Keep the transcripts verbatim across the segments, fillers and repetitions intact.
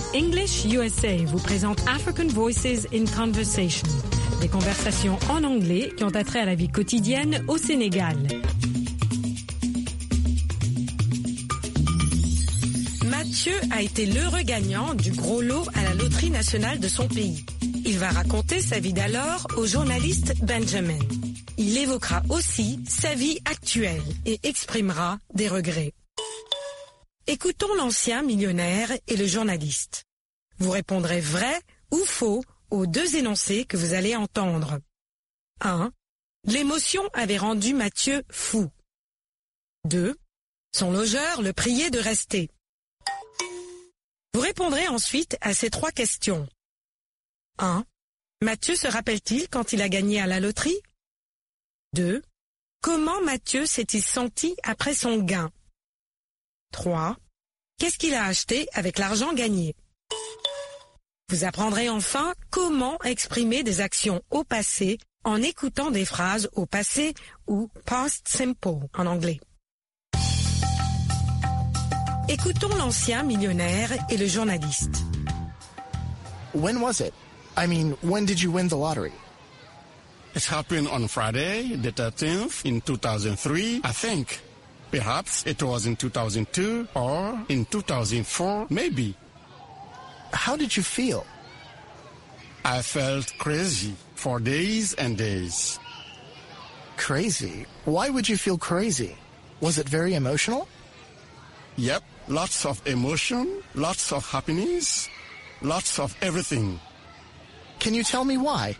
English U S A vous présente African Voices in Conversation, des conversations en anglais qui ont attrait à la vie quotidienne au Sénégal. Mathieu a été l'heureux gagnant du gros lot à la loterie nationale de son pays. Il va raconter sa vie d'alors au journaliste Benjamin. Il évoquera aussi sa vie actuelle et exprimera des regrets. Écoutons l'ancien millionnaire et le journaliste. Vous répondrez vrai ou faux aux deux énoncés que vous allez entendre. un. L'émotion avait rendu Mathieu fou. deux. Son logeur le priait de rester. Vous répondrez ensuite à ces trois questions. un. Mathieu se rappelle-t-il quand il a gagné à la loterie? deux. Comment Mathieu s'est-il senti après son gain? trois. Qu'est-ce qu'il a acheté avec l'argent gagné? Vous apprendrez enfin comment exprimer des actions au passé en écoutant des phrases au passé ou past simple en anglais. Écoutons l'ancien millionnaire et le journaliste. When was it? I mean, when did you win the lottery? It happened on Friday, the thirteenth, in two thousand three, I think. Perhaps it was in two thousand two or in two thousand four, maybe. How did you feel? I felt crazy for days and days. Crazy? Why would you feel crazy? Was it very emotional? Yep, lots of emotion, lots of happiness, lots of everything. Can you tell me why?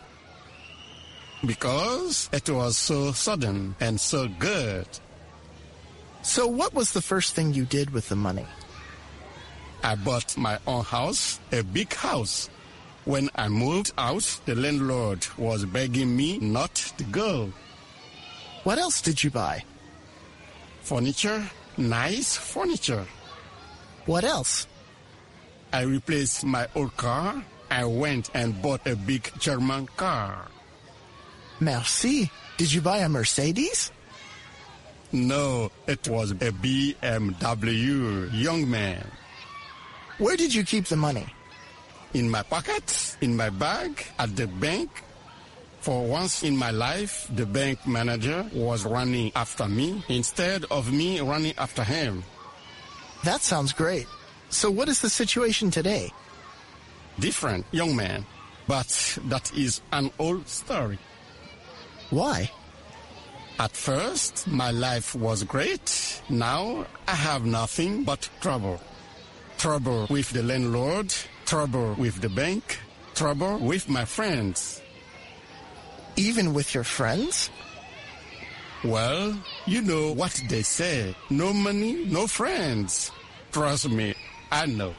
Because it was so sudden and so good. So what was the first thing you did with the money? I bought my own house, a big house. When I moved out, the landlord was begging me not to go. What else did you buy? Furniture, nice furniture. What else? I replaced my old car. I went and bought a big German car. Merci. Did you buy a Mercedes? No, it was a B M W, young man. Where did you keep the money? In my pocket, in my bag, at the bank. For once in my life, the bank manager was running after me instead of me running after him. That sounds great. So what is the situation today? Different, young man. But that is an old story. Why? At first, my life was great. Now, I have nothing but trouble. Trouble with the landlord, trouble with the bank, trouble with my friends. Even with your friends? Well, you know what they say. No money, no friends. Trust me, I know.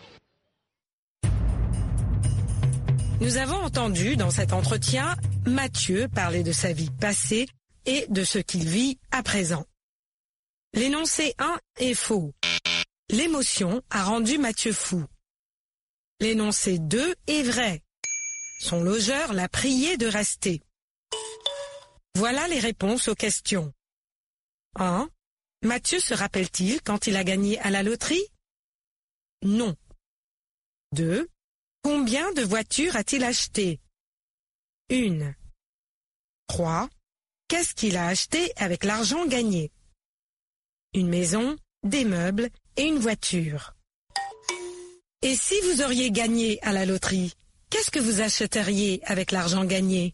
Nous avons entendu dans cet entretien Mathieu parler de sa vie passée et de ce qu'il vit à présent. L'énoncé un est faux. L'émotion a rendu Mathieu fou. L'énoncé deux est vrai. Son logeur l'a prié de rester. Voilà les réponses aux questions. un. Mathieu se rappelle-t-il quand il a gagné à la loterie? Non. deux. Combien de voitures a-t-il acheté? Une. trois. Qu'est-ce qu'il a acheté avec l'argent gagné? Une maison, des meubles et une voiture. Et si vous auriez gagné à la loterie, qu'est-ce que vous achèteriez avec l'argent gagné?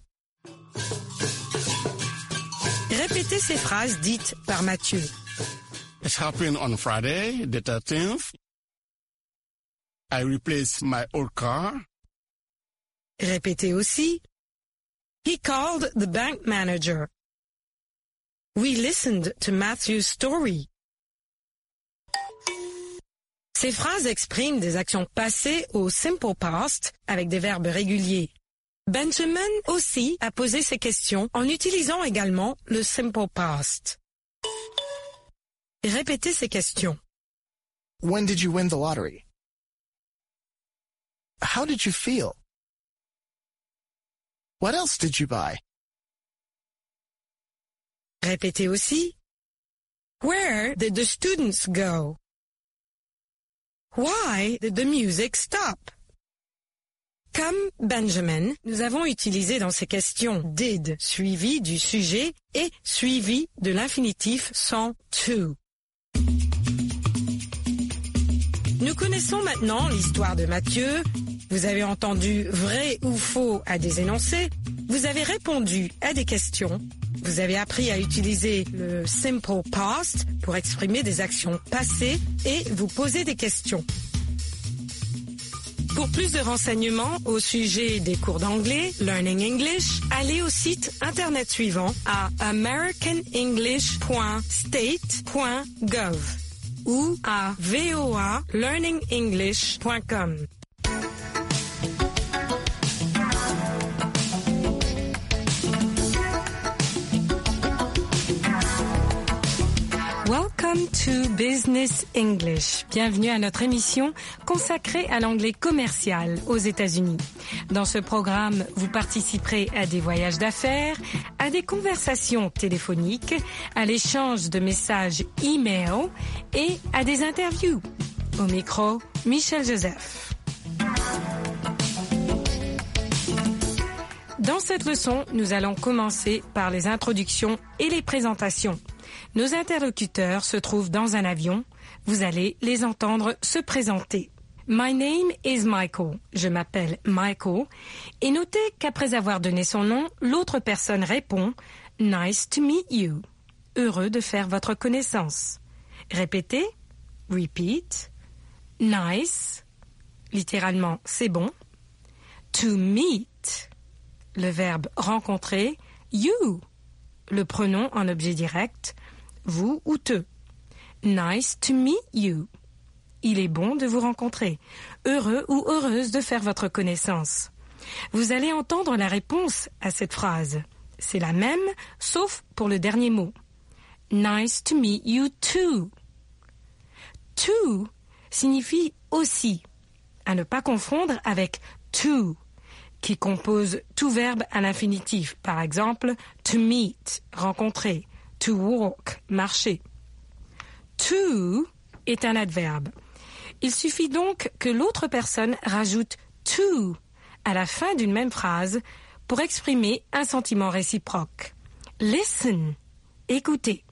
Répétez ces phrases dites par Mathieu. It happened on Friday, the thirteenth. I replaced my old car. Répétez aussi. He called the bank manager. We listened to Matthew's story. Ces phrases expriment des actions passées au simple past avec des verbes réguliers. Benjamin aussi a posé ces questions en utilisant également le simple past. Répétez ces questions. When did you win the lottery? How did you feel? What else did you buy? Répétez aussi. Where did the students go? Why did the music stop? Comme Benjamin, nous avons utilisé dans ces questions did suivi du sujet et suivi de l'infinitif sans to. Nous connaissons maintenant l'histoire de Mathieu. Vous avez entendu vrai ou faux à des énoncés. Vous avez répondu à des questions. Vous avez appris à utiliser le simple past pour exprimer des actions passées et vous poser des questions. Pour plus de renseignements au sujet des cours d'anglais, Learning English, allez au site internet suivant à american english point state point gov ou à voa learning english point com. Welcome to Business English. Bienvenue à notre émission consacrée à l'anglais commercial aux États-Unis. Dans ce programme, vous participerez à des voyages d'affaires, à des conversations téléphoniques, à l'échange de messages e-mail et à des interviews. Au micro, Michel Joseph. Dans cette leçon, nous allons commencer par les introductions et les présentations. Nos interlocuteurs se trouvent dans un avion. Vous allez les entendre se présenter. My name is Michael. Je m'appelle Michael. Et notez qu'après avoir donné son nom, l'autre personne répond « Nice to meet you ». Heureux de faire votre connaissance. Répétez. Repeat. Nice. Littéralement, c'est bon. To meet. Le verbe rencontrer. You. Le pronom en objet direct. Vous ou te. Nice to meet you. Il est bon de vous rencontrer. Heureux ou heureuse de faire votre connaissance. Vous allez entendre la réponse à cette phrase. C'est la même, sauf pour le dernier mot. Nice to meet you too. To signifie aussi, à ne pas confondre avec to, qui compose tout verbe à l'infinitif. Par exemple, to meet, rencontrer. To walk, marcher. To est un adverbe. Il suffit donc que l'autre personne rajoute to à la fin d'une même phrase pour exprimer un sentiment réciproque. Listen, écoutez.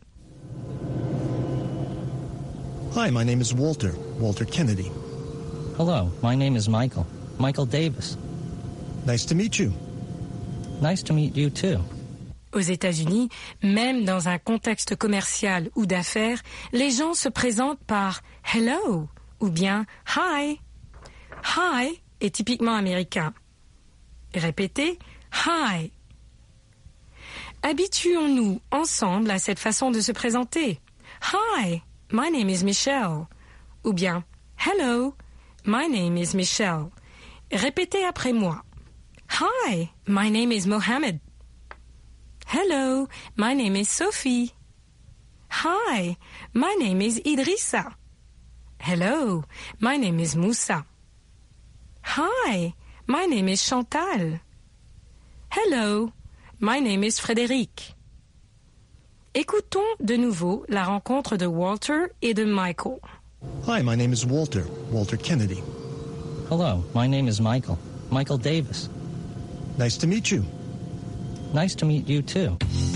Hi, my name is Walter, Walter Kennedy. Hello, my name is Michael, Michael Davis. Nice to meet you. Nice to meet you too. Aux États-Unis, même dans un contexte commercial ou d'affaires, les gens se présentent par « hello » ou bien « hi ». « Hi » est typiquement américain. Répétez « hi ». Habituons-nous ensemble à cette façon de se présenter. « Hi, my name is Michelle » ou bien « hello, my name is Michelle ». Répétez après moi. « Hi, my name is Mohammed ». Hello, my name is Sophie. Hi, my name is Idrissa. Hello, my name is Moussa. Hi, my name is Chantal. Hello, my name is Frédéric. Écoutons de nouveau la rencontre de Walter et de Michael. Hi, my name is Walter, Walter Kennedy. Hello, my name is Michael, Michael Davis. Nice to meet you. Nice to meet you too.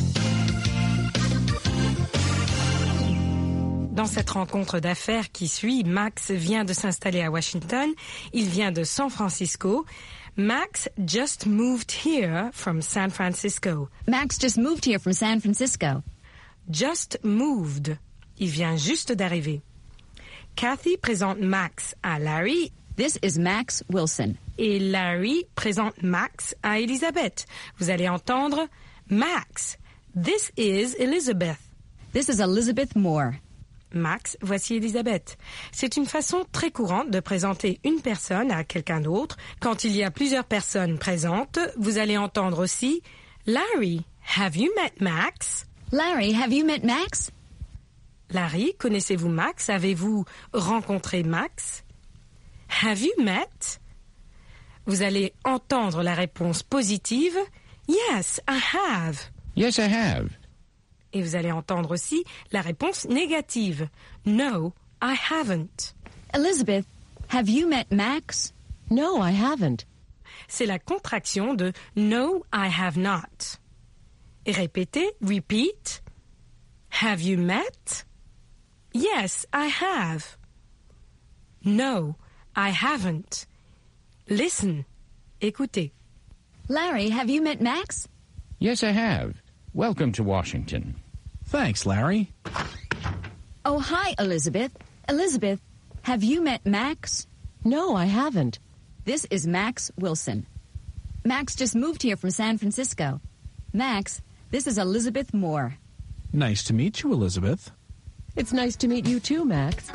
Dans cette rencontre d'affaires qui suit, Max vient de s'installer à Washington. Il vient de San Francisco. Max just moved here from San Francisco. Max just moved here from San Francisco. Just moved. Il vient juste d'arriver. Kathy présente Max à Larry. This is Max Wilson. Et Larry présente Max à Elizabeth. Vous allez entendre Max. This is Elizabeth. This is Elizabeth Moore. Max, voici Elizabeth. C'est une façon très courante de présenter une personne à quelqu'un d'autre. Quand il y a plusieurs personnes présentes, vous allez entendre aussi Larry, have you met Max? Larry, have you met Max? Larry, connaissez-vous Max? Avez-vous rencontré Max? Have you met? Vous allez entendre la réponse positive. Yes, I have. Yes, I have. Et vous allez entendre aussi la réponse négative. No, I haven't. Elizabeth, Have you met Max? No, I haven't. C'est la contraction de No, I have not. Et répétez, repeat. Have you met? Yes, I have. No, I haven't. Listen. Écoutez. Larry, have you met Max? Yes, I have. Welcome to Washington. Thanks, Larry. Oh, hi, Elizabeth. Elizabeth, have you met Max? No, I haven't. This is Max Wilson. Max just moved here from San Francisco. Max, this is Elizabeth Moore. Nice to meet you, Elizabeth. It's nice to meet you too, Max.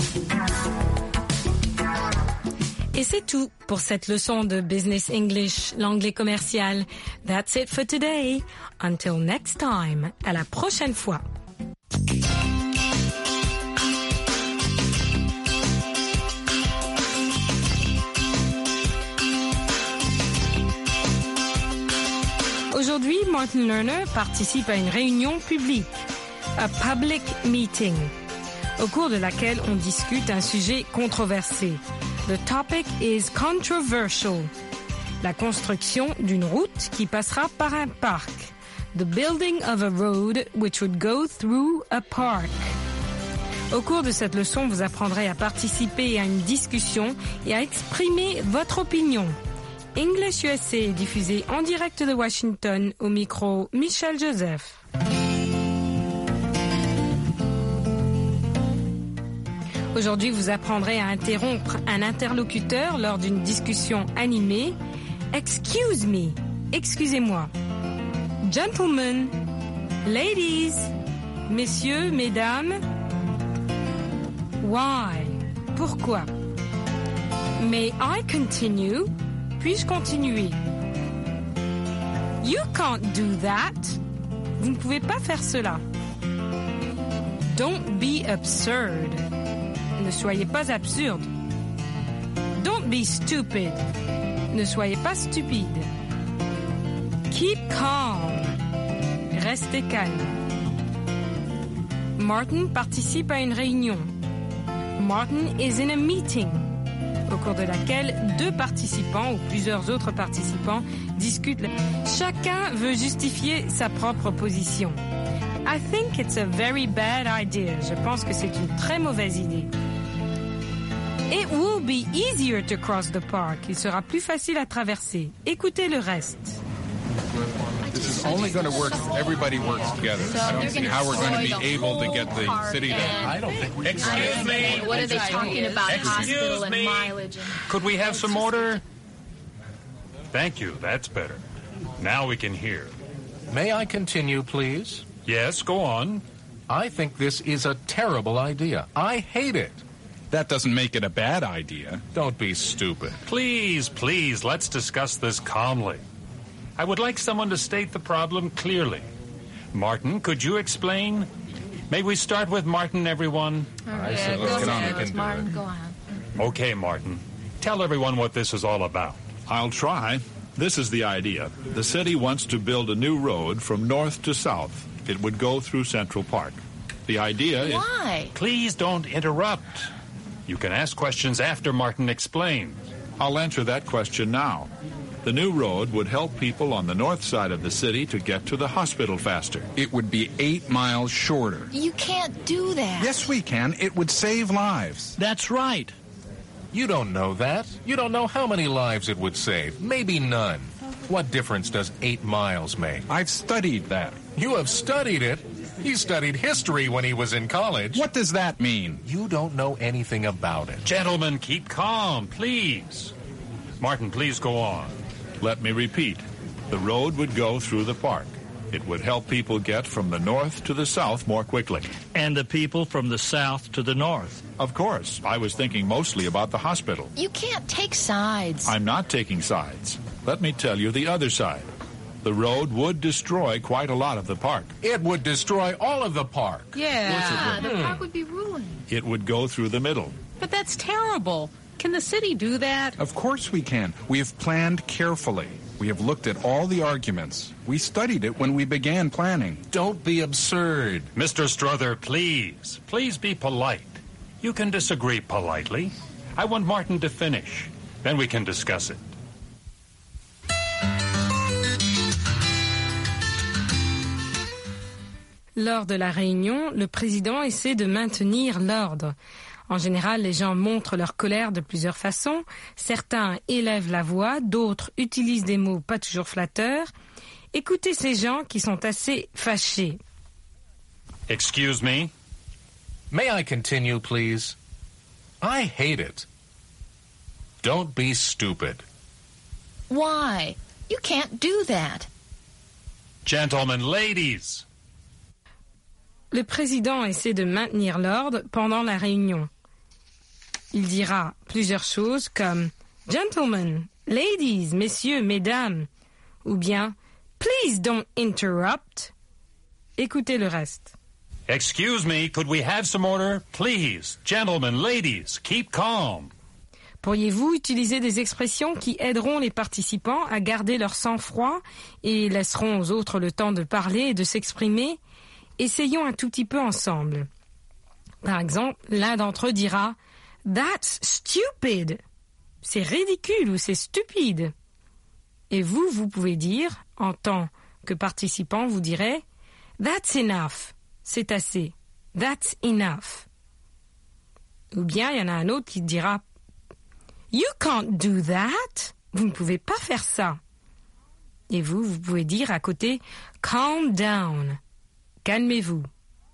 Et c'est tout pour cette leçon de Business English, l'anglais commercial. That's it for today. Until next time. À la prochaine fois. Aujourd'hui, Martin Lerner participe à une réunion publique, a public meeting, au cours de laquelle on discute un sujet controversé. The topic is controversial. La construction d'une route qui passera par un parc. The building of a road which would go through a park. Au cours de cette leçon, vous apprendrez à participer à une discussion et à exprimer votre opinion. English U S A est diffusé en direct de Washington, au micro Michel Joseph. Aujourd'hui, vous apprendrez à interrompre un interlocuteur lors d'une discussion animée. Excuse me, excusez-moi. Gentlemen, ladies, messieurs, mesdames. Why? Pourquoi? May I continue? Puis-je continuer? You can't do that. Vous ne pouvez pas faire cela. Don't be absurd. Ne soyez pas absurde. Don't be stupid. Ne soyez pas stupide. Keep calm. Restez calme. Martin participe à une réunion. Martin is in a meeting, au cours de laquelle deux participants ou plusieurs autres participants discutent. Chacun veut justifier sa propre position. I think it's a very bad idea. Je pense que c'est une très mauvaise idée. It will be easier to cross the park. Il sera plus facile à traverser. Écoutez le reste. This is only going to work if everybody works together. I don't see how we're going to be able to get the city to... I don't think we... Excuse me. What are they talking about? Hospital and mileage. Could we have some order? Thank you. That's better. Now we can hear. May I continue, please? Yes, go on. I think this is a terrible idea. I hate it. That doesn't make it a bad idea. Don't be stupid. Please, please, let's discuss this calmly. I would like someone to state the problem clearly. Martin, could you explain? May we start with Martin, everyone? All right, so let's get on with it. Martin, go on. Okay, Martin. Tell everyone what this is all about. I'll try. This is the idea. The city wants to build a new road from north to south. It would go through Central Park. The idea is... Why? Please don't interrupt. You can ask questions after Martin explains. I'll answer that question now. The new road would help people on the north side of the city to get to the hospital faster. It would be eight miles shorter. You can't do that. Yes, we can. It would save lives. That's right. You don't know that. You don't know how many lives it would save. Maybe none. What difference does eight miles make? I've studied that. You have studied it? He studied history when he was in college. What does that mean? You don't know anything about it. Gentlemen, keep calm, please. Martin, please go on. Let me repeat. The road would go through the park. It would help people get from the north to the south more quickly. And the people from the south to the north. Of course. I was thinking mostly about the hospital. You can't take sides. I'm not taking sides. Let me tell you the other side. The road would destroy quite a lot of the park. It would destroy all of the park. Yeah, yeah the park would be ruined. It would go through the middle. But that's terrible. Can the city do that? Of course we can. We have planned carefully. We have looked at all the arguments. We studied it when we began planning. Don't be absurd. Mister Strother, please. Please be polite. You can disagree politely. I want Martin to finish. Then we can discuss it. Lors de la réunion, le président essaie de maintenir l'ordre. En général, les gens montrent leur colère de plusieurs façons. Certains élèvent la voix, d'autres utilisent des mots pas toujours flatteurs. Écoutez ces gens qui sont assez fâchés. Excuse me? May I continue, please? I hate it. Don't be stupid. Why? You can't do that. Gentlemen, ladies. Le président essaie de maintenir l'ordre pendant la réunion. Il dira plusieurs choses comme « Gentlemen, ladies, messieurs, mesdames » ou bien « Please don't interrupt ». Écoutez le reste. Excuse me, could we have some order? Please, gentlemen, ladies, keep calm. Pourriez-vous utiliser des expressions qui aideront les participants à garder leur sang-froid et laisseront aux autres le temps de parler et de s'exprimer? Essayons un tout petit peu ensemble. Par exemple, l'un d'entre eux dira « That's stupid ». C'est ridicule ou c'est stupide. Et vous, vous pouvez dire, en tant que participant, vous direz « That's enough ». C'est assez. That's enough. Ou bien, il y en a un autre qui dira « You can't do that ». Vous ne pouvez pas faire ça. Et vous, vous pouvez dire à côté « Calm down ». Calmez-vous.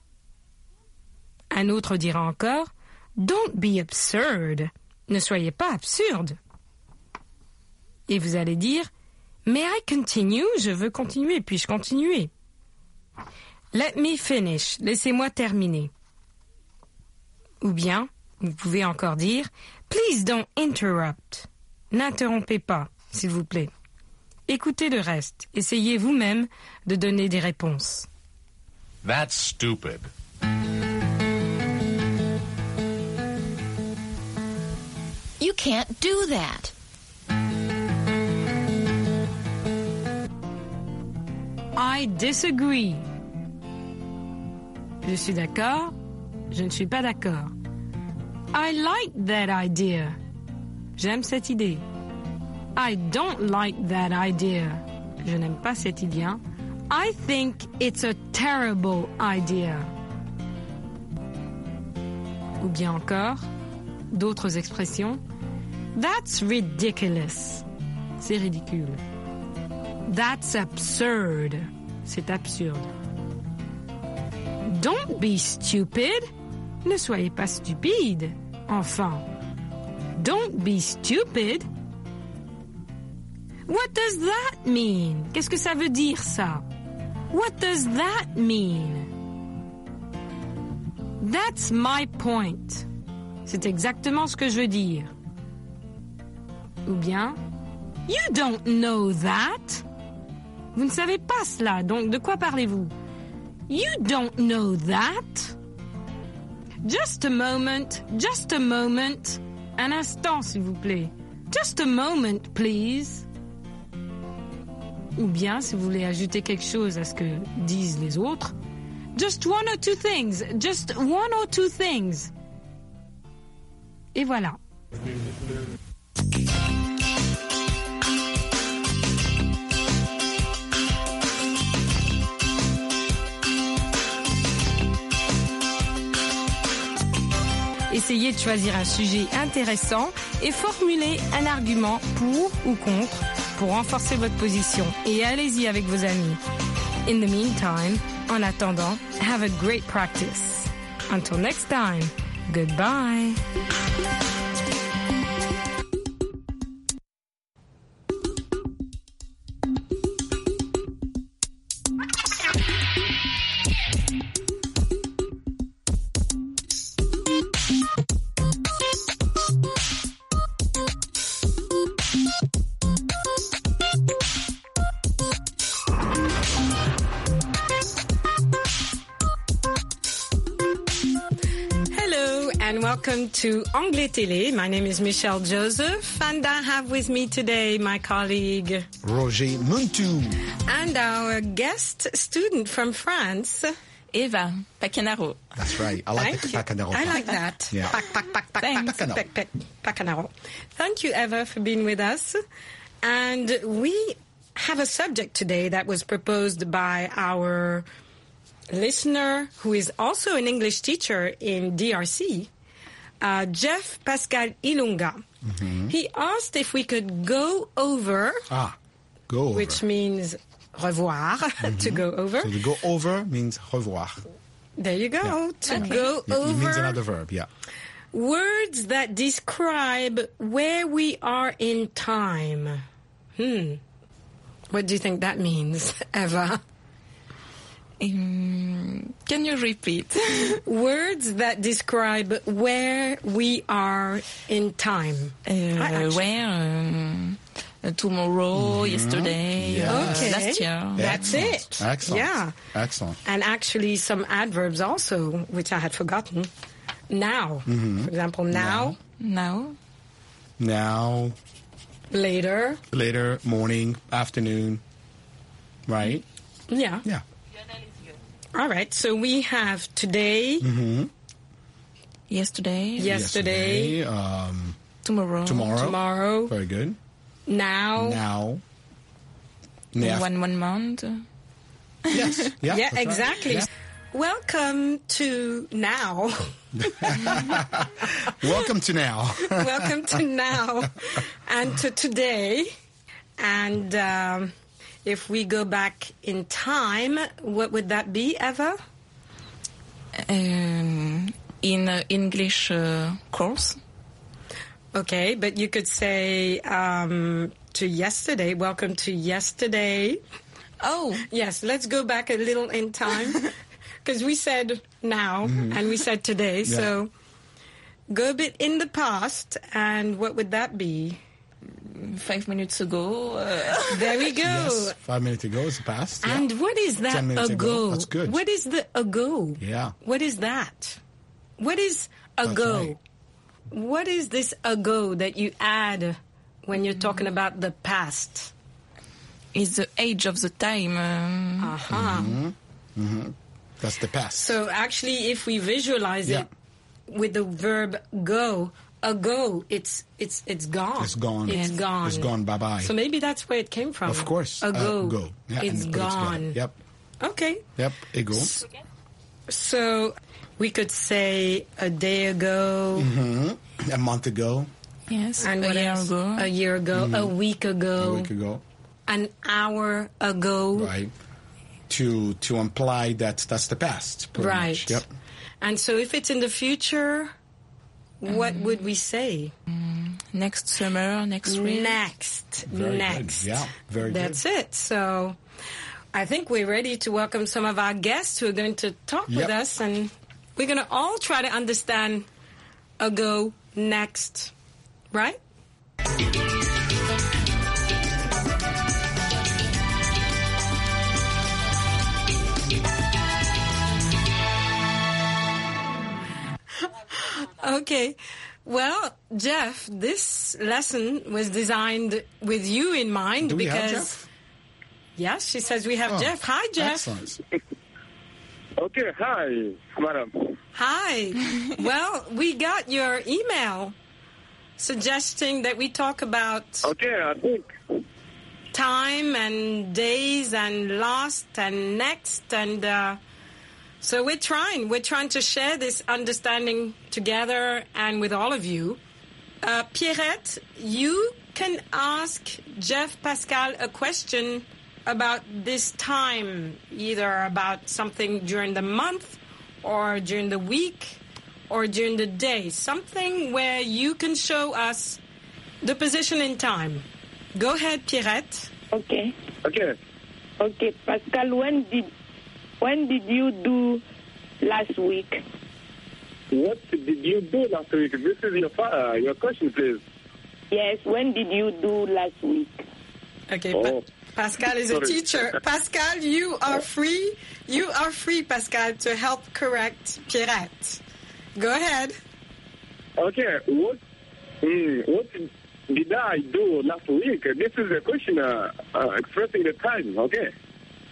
Un autre dira encore « Don't be absurd ». Ne soyez pas absurde. Et vous allez dire « May I continue ?» Je veux continuer, puis-je continuer. Let me finish. Laissez-moi terminer. Ou bien, vous pouvez encore dire « Please don't interrupt ». N'interrompez pas, s'il vous plaît. Écoutez le reste. Essayez vous-même de donner des réponses. That's stupid. You can't do that. I disagree. Je suis d'accord. Je ne suis pas d'accord. I like that idea. J'aime cette idée. I don't like that idea. Je n'aime pas cette idée. I think it's a terrible idea. Ou bien encore, d'autres expressions. That's ridiculous. C'est ridicule. That's absurd. C'est absurde. Don't be stupid. Ne soyez pas stupide. Enfin, don't be stupid. What does that mean? Qu'est-ce que ça veut dire, ça? What does that mean? That's my point. C'est exactement ce que je veux dire. Ou bien, you don't know that. Vous ne savez pas cela, donc de quoi parlez-vous? You don't know that. Just a moment, just a moment. Un instant, s'il vous plaît. Just a moment, please. Ou bien, si vous voulez ajouter quelque chose à ce que disent les autres, just one or two things, just one or two things. Et voilà. Essayez de choisir un sujet intéressant et formulez un argument pour ou contre pour renforcer votre position. Et allez-y avec vos amis. In the meantime, en attendant, have a great practice. Until next time, goodbye. Welcome to Anglais Télé. My name is Michelle Joseph, and I have with me today my colleague Roger Muntu and our guest student from France, Eva Pacanaro. That's right. I like Thank the you. Pacanaro. I like that. Yeah. Pac, pac, pac, pac, Thanks. pac, pac, pac, Pacanaro. Thank you, Eva, for being with us. And we have a subject today that was proposed by our listener, who is also an English teacher in D R C, uh, Jeff Pascal Ilunga. Mm-hmm. He asked if we could go over, Ah, go over. which means revoir, Mm-hmm. to go over. So to go over means revoir. There you go. Yeah. To Okay. go Yeah, over. it means another verb, yeah. Words that describe where we are in time. Hmm. What do you think that means, Eva? Um, can you repeat? Words that describe where we are in time. Uh, actually- where? Um, uh, tomorrow, yesterday, Yes. uh, Okay. last year. That's Excellent. it. Excellent. Yeah. Excellent. And actually some adverbs also, which I had forgotten. Now. Mhm. For example, now, Now. Now, later. later, morning, afternoon, right? Yeah. Yeah. All right. So we have today, Mm-hmm. Yesterday. yesterday, Um, Tomorrow. tomorrow. tomorrow, Very good. now. Now. Now. One one month. Yes. Yeah, Yeah, that's right. exactly. Yeah. Welcome to now. Welcome to now. Welcome to now and to today. And um, if we go back in time, what would that be, Eva? Um, in uh, English uh, course. Okay, but you could say um, to yesterday. Welcome to yesterday. Oh. Yes, let's go back a little in time. Because we said now Mhm. and we said today. Yeah. So go a bit in the past. And what would that be? Five minutes ago. Uh, There we go. Yes. Five minutes ago is past. Yeah. And what is that Ten minutes ago? ago. That's good. What is the ago? Yeah. What is that? What is ago? right. What is this ago that you add when you're talking about the past? is the age of the time. Um, Uh-huh. Mhm. Mhm. That's the past. So actually, if we visualize Yeah. it with the verb go, ago, it's it's it's gone. It's gone. It's gone. It's gone. Bye bye. So maybe that's where it came from. Of course. Ago. Uh, go. Yeah, it's and put it together. gone. Yep. Okay. Yep. Ego. So we could say a day ago. hmm A month ago. yes, And a what year else? ago. A year ago. A week ago. A week ago. An hour ago. Right. To to imply that that's the past. pretty Right. much. Yep. And so if it's in the future, what would we say? Next summer, next spring. Next. Very Next. good. Yeah. Very That's good. it. So I think we're ready to welcome some of our guests who are going to talk with Yep. us, and we're going to all try to understand ago, next, right? Okay. Well, Jeff, this lesson was designed with you in mind Do we because have Jeff? yes, she says we have Oh, Jeff. Hi, Jeff. Excellent. Okay, hi, madam. Hi. Well, we got your email suggesting that we talk about Okay, I think. time and days and lost and next and uh, so we're trying. We're trying to share this understanding together and with all of you. Uh, Pierrette, you can ask Jeff Pascal a question about this time, either about something during the month or during the week or during the day. Something where you can show us the position in time. Go ahead, Pierrette. Okay. Okay. Okay, Pascal, when did when did you do last week? What did you do last week? This is your uh, your question, please. Yes, when did you do last week? Okay, Oh. pa- Pascal is a Sorry. teacher. Pascal, you are free. You are free, Pascal, to help correct Pierrette. Go ahead. Okay, what mm, what did I do last week? This is a question uh, uh, expressing the time. Okay.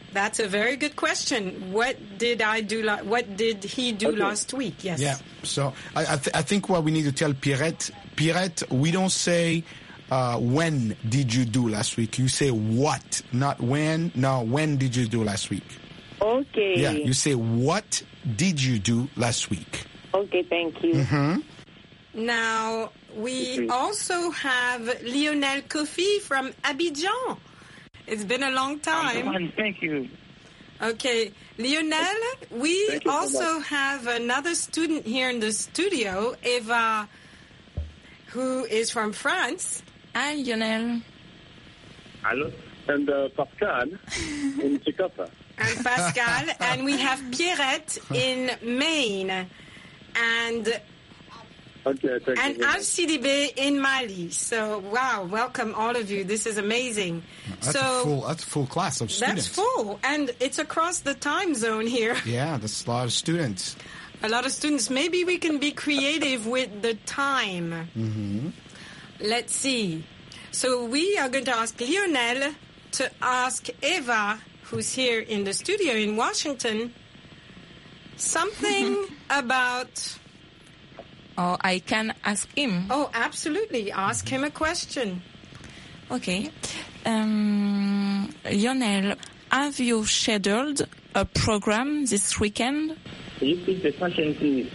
That's a very good question. What did I do? La- what did he do Okay. last week? Yes. Yeah. So I, I, th- I think what we need to tell Pierrette, Pierrette, we don't say uh, when did you do last week. You say what, not when. No, when did you do last week? Okay. Yeah. You say what did you do last week? Okay, thank you. Mm-hmm. Now, we also have Lionel Kofi from Abidjan. It's been a long time. Thank you. Okay, Lionel, we Thank you so also much. have another student here in the studio, Eva, who is from France. Hi, Lionel. Hello. And uh, Pascal in Chicago. And Pascal, and we have Pierrette in Maine. And Okay, thank and you. very Al Sidibé in Mali. So, wow, welcome all of you. This is amazing. That's so a full. That's a full class of students. That's full, and it's across the time zone here. Yeah, that's a lot of students. A lot of students. Maybe we can be creative with the time. Mm-hmm. Let's see. So we are going to ask Lionel to ask Eva, who's here in the studio in Washington, something about... Oh, I can ask him. Oh, absolutely. Ask him a question. Okay. Um, Lionel, have you scheduled a program this weekend? Can you repeat the question, please?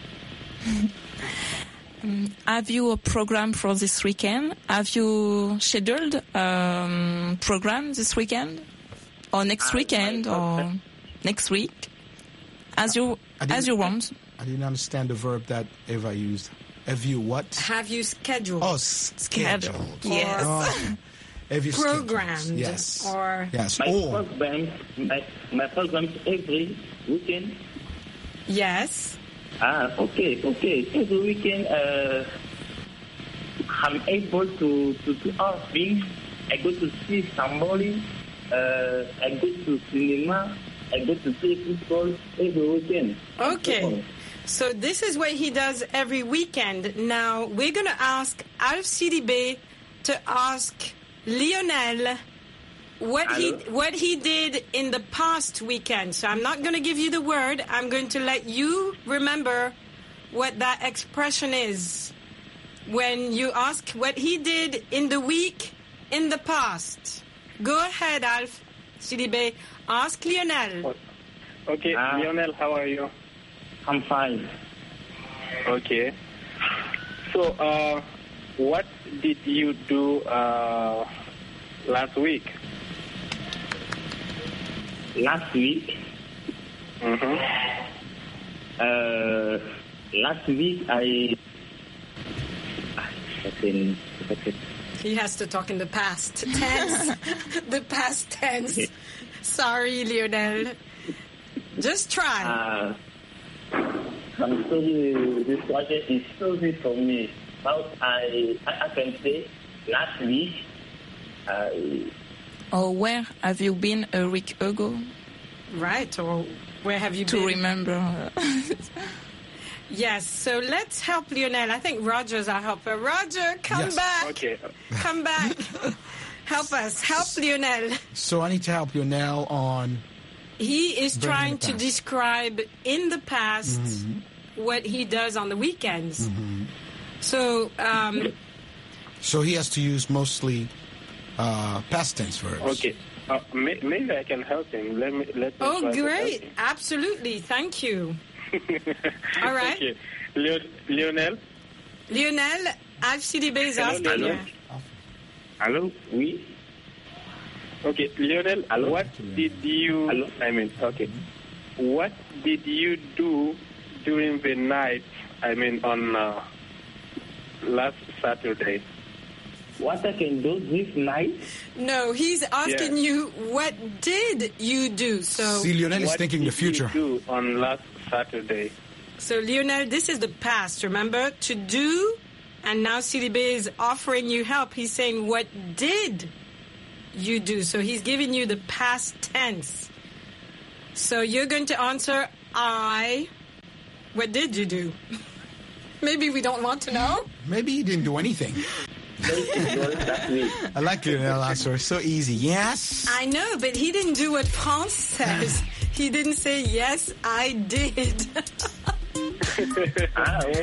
Um, have you a program for this weekend? Have you scheduled a um, program this weekend? Or next I- weekend? I- Or next week? As you, as you want. I didn't understand the verb that Eva used. Have you what? Have you scheduled? Oh, s- scheduled. Yes. Oh. Have you scheduled? Programmed. Yes. Or Yes. My Or. program, my, my program every weekend. Yes. Ah, okay, okay. Every weekend, uh, I'm able to, to do all things. I go to see somebody. Uh, I go to cinema. I go to play football every weekend. Okay. So this is what he does every weekend. Now we're going to ask Alf Sidibé to ask Lionel what he Hello? what he did in the past weekend. So I'm not going to give you the word. I'm going to let you remember what that expression is when you ask what he did in the week in the past. Go ahead, Alf Sidibé. Ask Lionel. Okay, Ah. Lionel, how are you? I'm fine. Okay. So, uh, what did you do uh, last week? Last week? Mm-hmm. Uh, last week I... Okay. He has to talk in the past tense. The past tense. Sorry, Lionel. Just try. Uh, I'm sorry, this project is so big for me. But I, I, I can say last week, I, Or where have you been a week ago? Right, or where have you to been? remember. Yes, so let's help Lionel. I think Roger's our helper. Roger, come Yes. back. Okay. Come back. Help us. Help Lionel. So I need to help Lionel on. He is Bring in trying the to past. describe in the past Mhm. what he does on the weekends. Mhm. So, um, So he has to use mostly uh, past tense verbs. Okay. Uh, may, maybe I can help him. Let me let me oh, try to help great. him. Absolutely. Thank you. All right. Okay. Leo- Lionel? Lionel, Alf Sidibé is Hello, asking Lionel? you. Hello? Oui. Okay, Lionel, what did you... I mean, okay. What did you do during the night, I mean, on uh, last Saturday? What I can do this night? No, he's asking Yeah. you, what did you do? So, See, Lionel is What thinking the did you future. do on last Saturday? so Lionel, this is the past, remember? To do, and now Sidibé is offering you help. He's saying, what did you do? So he's giving you the past tense. So you're going to answer, I. What did you do? Maybe we don't want to know. Maybe he didn't do anything. I like Lionel's answer. So easy. Yes. I know, but he didn't do what France says. He didn't say, yes, I did. Ah,